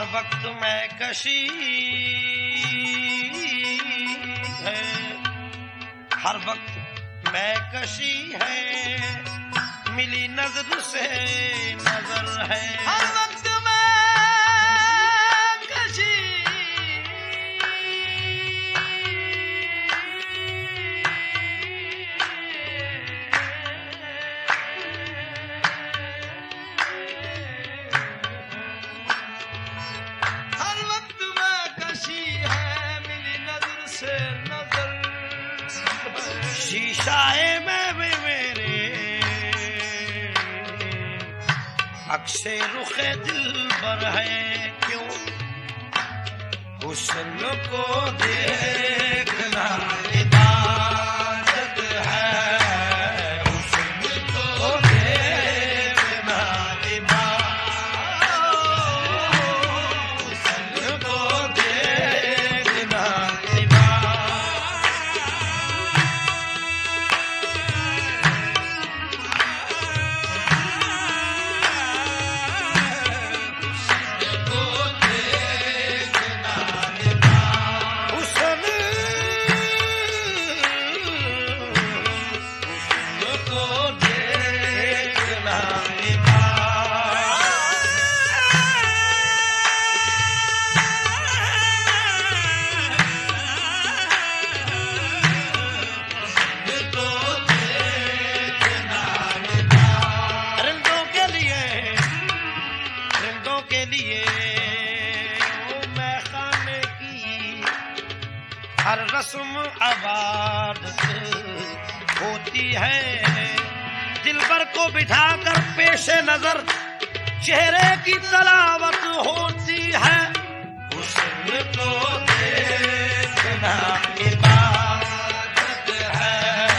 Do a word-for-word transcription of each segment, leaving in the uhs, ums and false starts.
वक्त मैं कशी है, हर वक्त मैं कशी है, मिली नजर से नजर है। हर वक्त मैं कशी, हर वक्त मैं कशी है, मिली नजर से नजर है। शीशाए में भी मेरे अक्से रुखे दिल पर है, क्यों हुस्न को देखना इबादत है, हुस्न को देखना इबादत, हुस्न को देखना इबादत। हर रस्म आबादत होती है, दिलबर को बिठाकर पेशे नजर चेहरे की तलावत होती है, हुस्न को देखना इबादत है।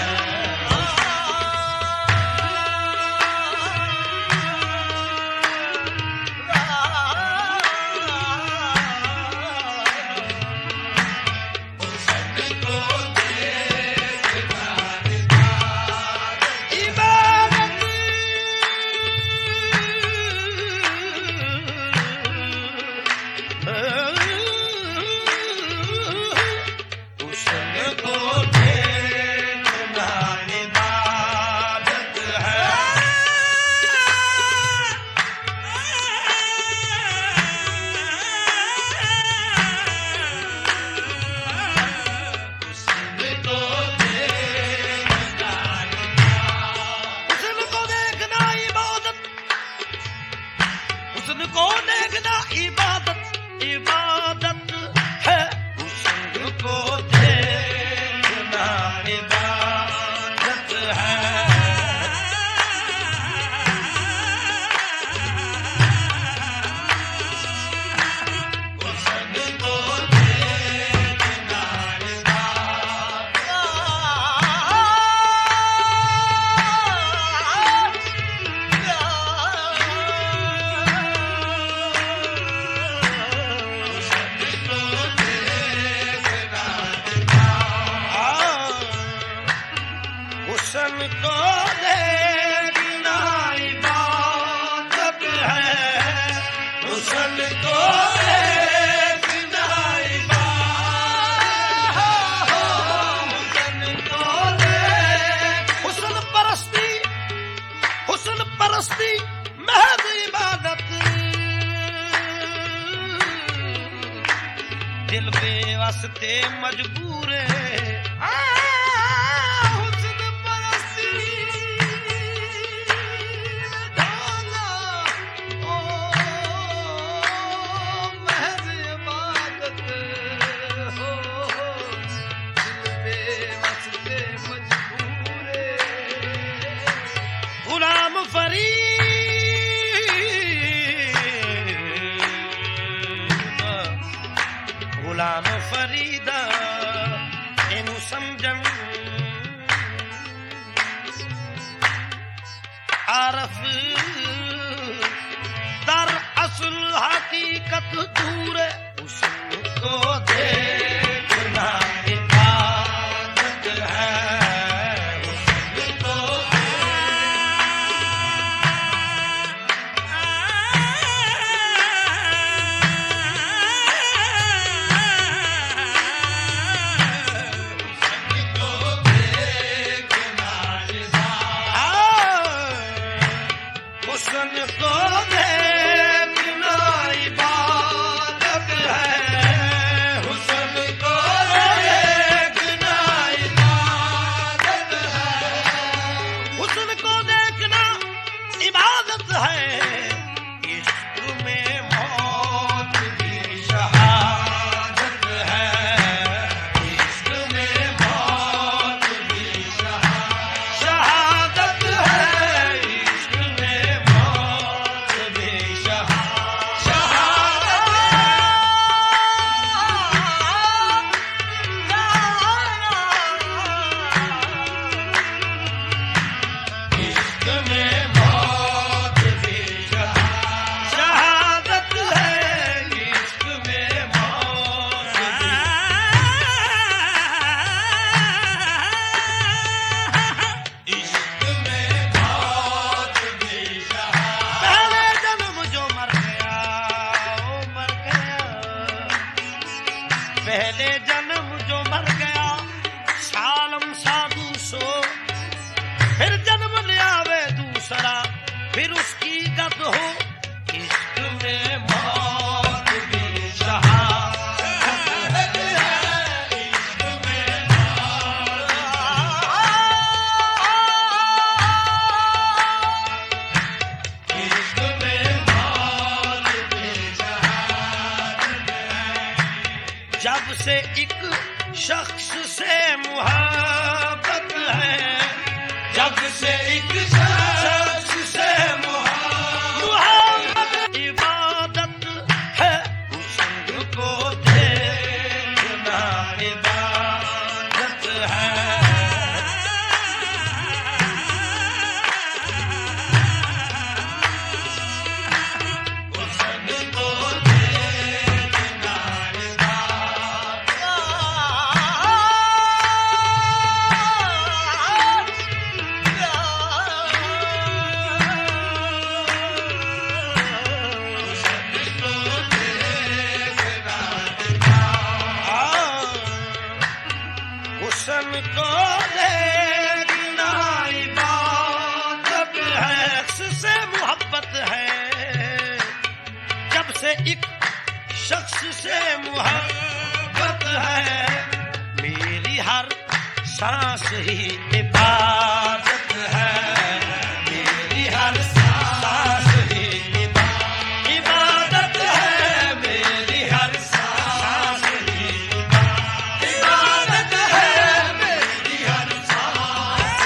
को देखना इबादत इबादत है, हुस्न को देखना इबादत है। हुस्न को देखना हुस्न को देखना इबादत है, हुस्न को देखना इबादत, हुस्न को देख, हुस्न परस्ती, हुस्न परस्ती महज इबादत, दिल बेवास्ते मजबूर है, गुलाम फरीदा गुलाम फरीदा इनु समझन आरफ दर असल हकीकत दूर उसको देखना इबादत है। फिर उसकी गद हो इश्क में मौत भी शहादत है, इश्क में मौत। इश्क में मौत भी शहादत है। जब से एक शख्स से मुहब्बत है, जब से एक शख्स से मुहब्बत, इबादत है हुस्न को देखना, इबादत है। हुस्न को देखना, हुस्न को देखना इबादत है, से मोहब्बत है। जब से एक शख्स से मोहब्बत है, मेरी हर सांस ही इबादत है, मेरी हर सांस ही इबादत है, मेरी हर सांस ही इबादत है, मेरी हर सांस।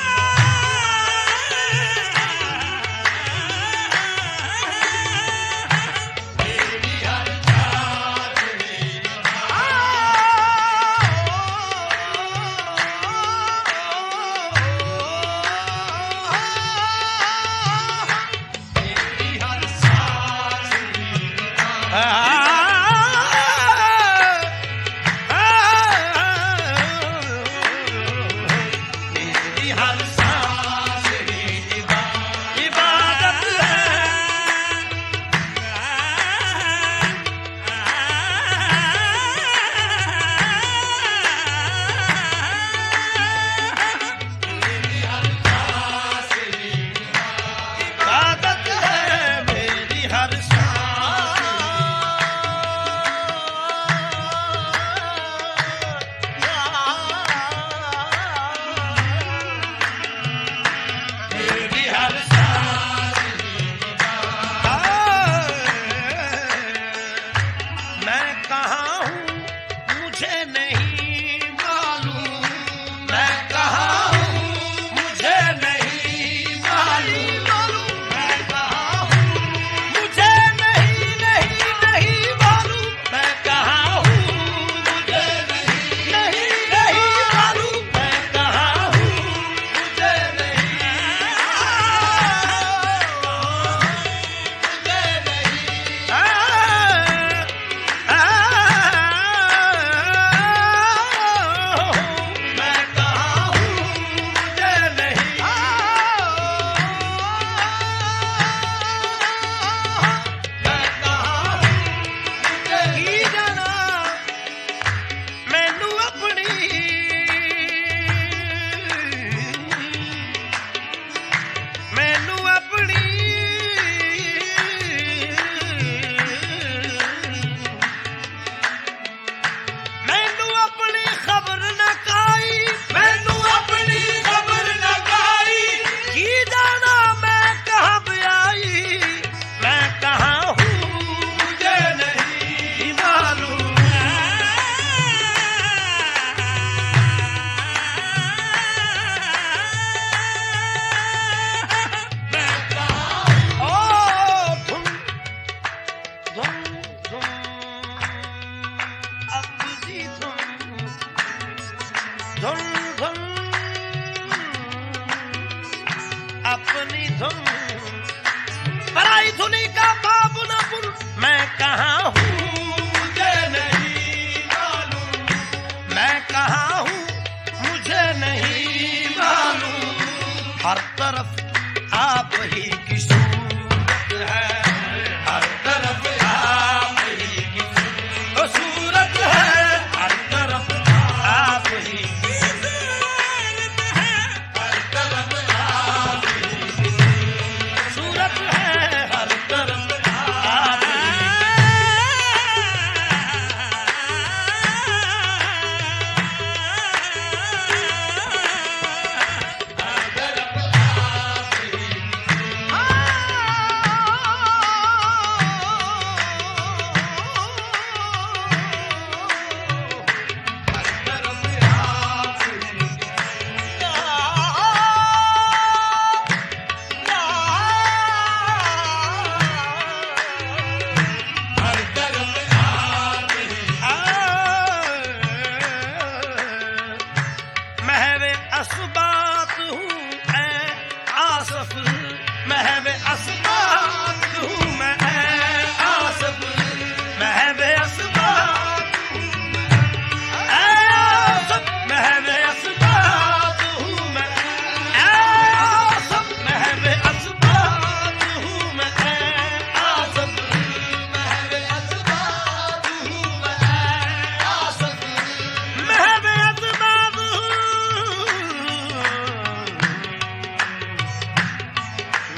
मेरी हर सांस ही मेरी हर सांस ही मेरी हर सांस ही इबादत है। मेरी हर सांस ही इबादत है, मेरी हर मेरी हर सांस मैं कहाँ हूँ मुझे नहीं मालूम, मैं कहाँ हूँ मुझे नहीं मालूम, मैं कहाँ हूँ मुझे नहीं नहीं नहीं मालूम, मैं कहाँ हूँ मुझे नहीं नहीं नहीं मालूम, मैं कहाँ हूँ मुझे नहीं मुझे नहीं आ, आ, मैं कहाँ हूँ मुझे नहीं मैं कहाँ हूँ मुझे ही जाना। मैनू अपनी मैनू अपनी मैनू अपनी खबर न काई, मैनू अपनी खबर न काई, की जाना मैं कहाँ पे आई, मैं कहाँ हूँ मुझे नहीं मालूम। मैं कहाँ हूँ ओ धुन धुन धुन अपनी धुन धुन धुन अपनी धुन पराई धुनी का बाब न बुल, मैं कहाँ हूँ मुझे नहीं मालूम, मैं कहाँ हूँ मुझे नहीं मालूम। हर तरफ आप ही की सूरत है, हर तरफ आप ही की सूरत है, हर तरफ आप ही की सूरत है, हर तरफ आप ही की सूरत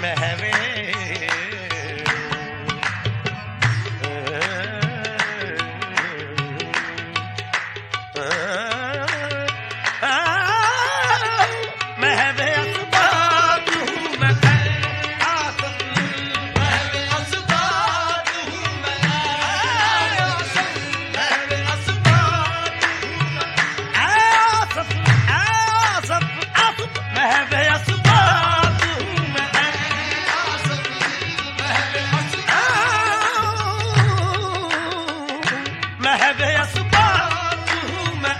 महवे महवे असबाब हूँ मैं आसफ महवे असबाब हूँ मैं आसफ महवे असबाब आसफ आसफ आसफ महवे असबाब हूँ मैं आसफ महवे असबाब महवे असबाब हूँ मैं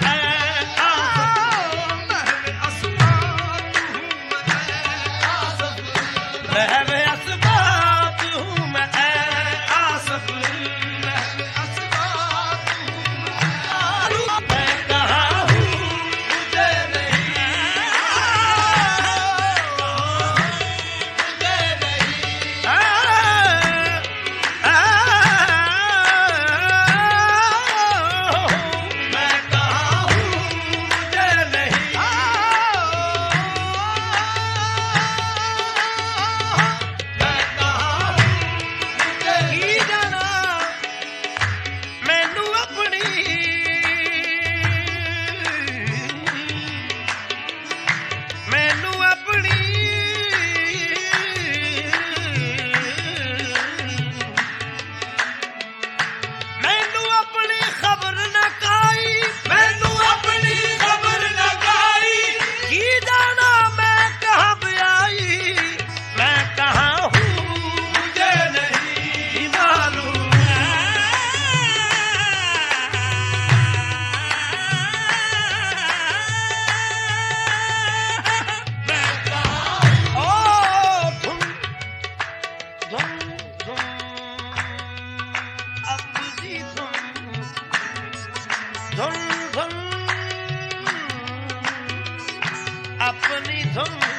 महवे असबाब हूँ मैं आसफ महवे असबाब हूँ मैं कहाँ हूँ मुझे नहीं मुझे नहीं आ, आ, मैं कहाँ हूँ मुझे नहीं ਕੀ ਜਾਣਾ ਮੈਨੂੰ ਆਪਣੀ ਮੈਨੂੰ ਆਪਣੀ ਮੈਨੂੰ ਆਪਣੀ ਖਬਰ ਨਾ ਕਾਈ ਮੈਨੂੰ ਆਪਣੀ ਖਬਰ ਨਾ ਕਾਈ ਕੀ ਜਾਣਾ ਮੈਂ ਕਹਾਂ ਬਿਆਈ मैं कहाँ हूँ मुझे नहीं मालूम मैं कहाँ हूँ ओ धुन धुन धुन अपनी धुन धुन धुन अपनी धुन